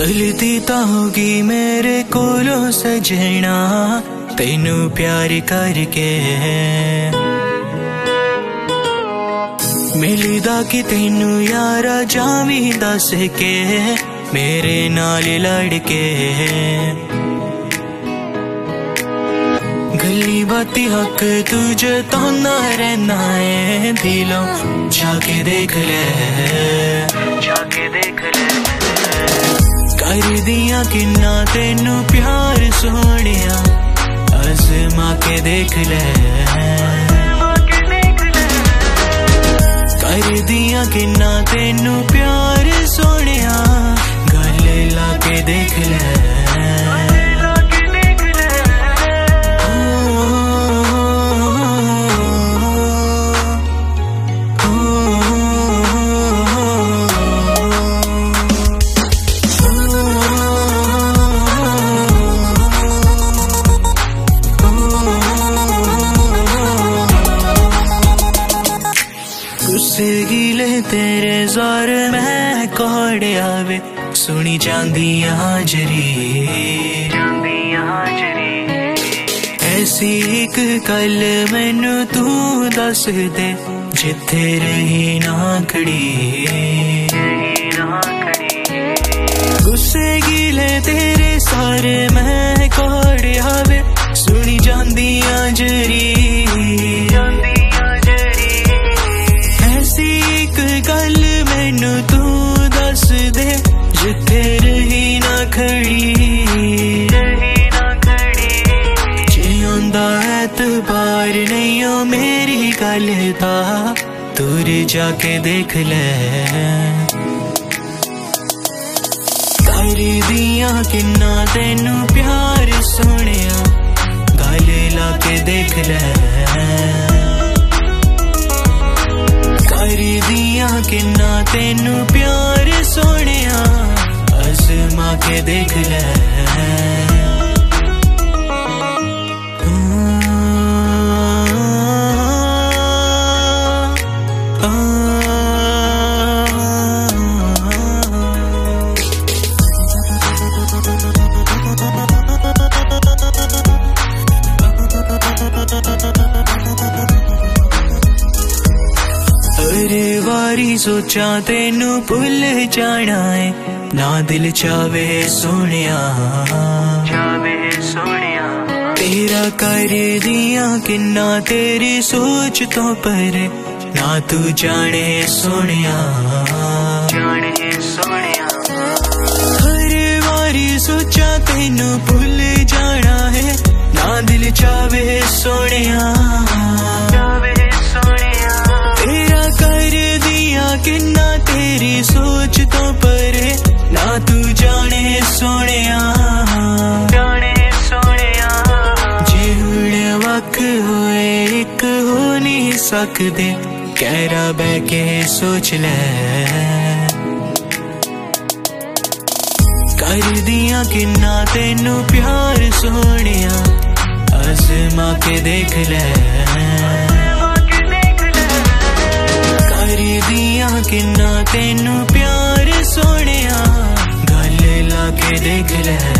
गलती तां होगी मेरे कोलों सजना, तेनू प्यार करके मिलदा कि तेनू यारा जावी दस के मेरे नाल लड़के। गली बाती हक तुझे ताना रहना है, दिलों जाके देख ले, जाके देख ले। कर दिया किन्ना तेनू प्यार सोनिया, आजमा के देख ले। कर दिया किन्ना तेनू प्यार सोनिया, गले ला के देख ले। गुस्से गिले तेरे ज़ोर में कोड़े आवे, सुनी जांदी हाजरी, ऐसी एक गल मैनू तू दस दे, जिथे रही ना खड़ी। गुस्से गिले तेरे सारे में कोड़े आवे, सुनी जांदी हाजरी। गल मैनू तू दस दे, जिथे रही ना खड़ी। जे आंदा एतबार नहीं हो मेरी गल दा, दूर जाके देख ले। कर दिया किन्ना तेनू प्यार सोनिया, गले ला के देख ले। कर दिया किन्ना तेनू प्यार सोनिया, आजमा के देख ले। वारी सोचा तेनू भुल जाना है, ना दिल चावे सोनिया, तेरा कर दिया किन्ना तेरी सोच तो पर, ना तू जाने सोनिया। हर वारी सोचा तेनू भुल जाना है, ना दिल चावे सोनिया। तेरा कर दिया किन्ना तेरी सोच तो परे, ना तू जाने सोनिया। जे हुणे वक्त होए एक हो नहीं सकदे, कहरा बह के सोच ले। कर दिया किन्ना तेनू प्यार सोनिया, आजमा के देख ले। कर दिया किन्ना तेनू प्यार सोनिया, गले ला के देख ले।